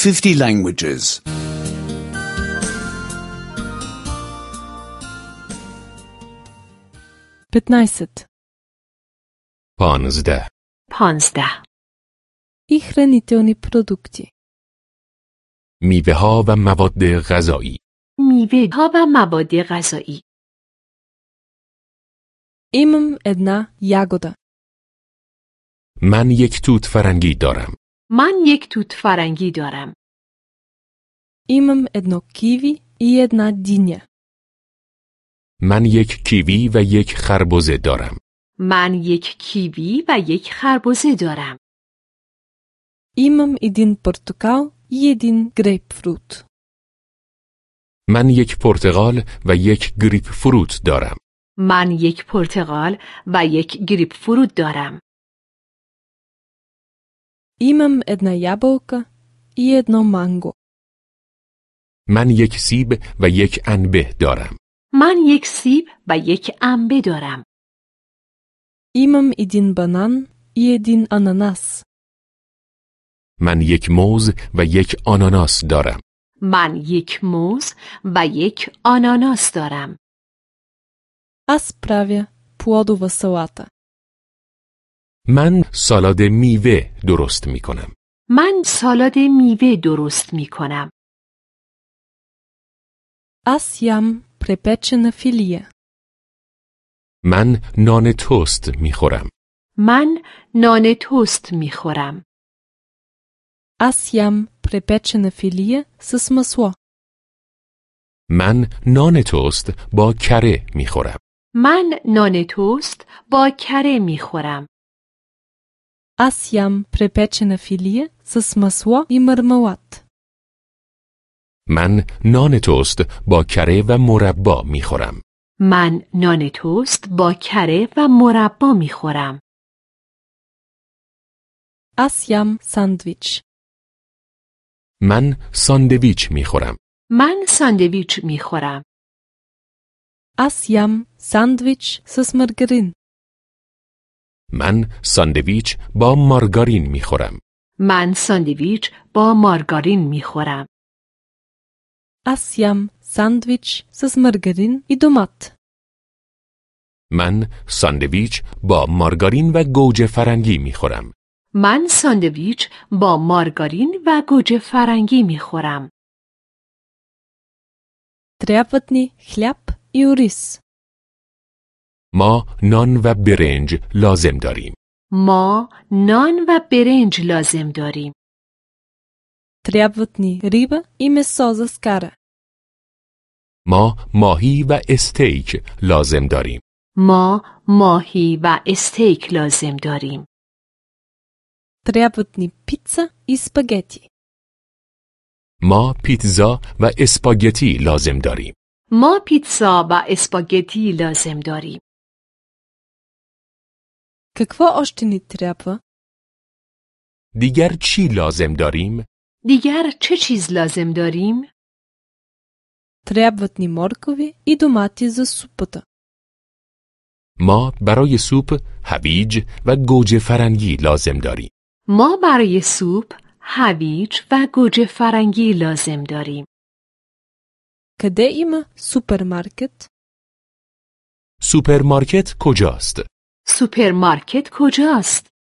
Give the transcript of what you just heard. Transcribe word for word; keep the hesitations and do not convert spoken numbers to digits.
fifty languages. петнайсет. پانزده. پانزده. И хранителни продукти. میوه ها و مواد غذایی. میوه ها و مواد غذایی. Имам една ягода. من یک توت فرنگی دارم. من یک توت فرنگی دارم. Имам едно киви и една диня. من یک کیوی و یک خربزه دارم. من یک کیوی و یک خربزه دارم. Имам един портокал и един грейпфрут. من یک پرتقال و یک گریپ فروت دارم. من یک پرتقال و یک گریپ فروت دارم. Имам една ябълка и едно манго. من یک سیب و یک انبه دارم. من یک سیب و یک انبه دارم. Имам един банан и един ананас. من یک موز و یک آناناس دارم. من یک موز و یک آناناس دارم. Аз правя плодова салата. من سالاد میوه درست می کنم. من سالاد میوه درست می کنم. Аз ям препечена филия. من نان توست می خورم. من نان توست می خورم. Аз ям препечена филия с масло. من نان توست با کره می خورم. من نان توست با کره می خورم. Аз ям препечена филия с масло и мармелад. من نان توست با کره و مربا می خورم. من نان توست با کره و مربا می خورم. Аз ям сандвич. من ساندویچ می خورم. من ساندویچ می خورم. Аз ям сандвич с маргарин. من ساندویچ با مارگارین می خورم. من ساندویچ با مارگارین می خورم. Аз ям сандвич с маргарин и домат. من ساندویچ با مارگارین و گوجه فرنگی می خورم. من ساندویچ با مارگارین و گوجه فرنگی می خورم. Трябват ни хляб и ориз. ما نان و برنج لازم داریم. ما نان و برنج لازم داریم. Трябват ни риба и месо за скара. ما ماهی و استیک لازم داریم. ما ماهی و استیک لازم داریم. Трябват ни пица и спагети. ما پیتزا و اسپاگتی لازم داریم. ما پیتزا و اسپاگتی لازم داریم. Какво още ни трябва? دیگر چی لازم داریم؟ دیگر چه چیز لازم داریم؟ Трябват ни моркови и домати за супата. ما برای سوپ هویج و گوجه فرنگی لازم داریم. ما برای سوپ هویج و گوجه فرنگی لازم داریم. Къде има супермаркет? سوپرمارکت کجاست؟ سوپرمارکت کجاست؟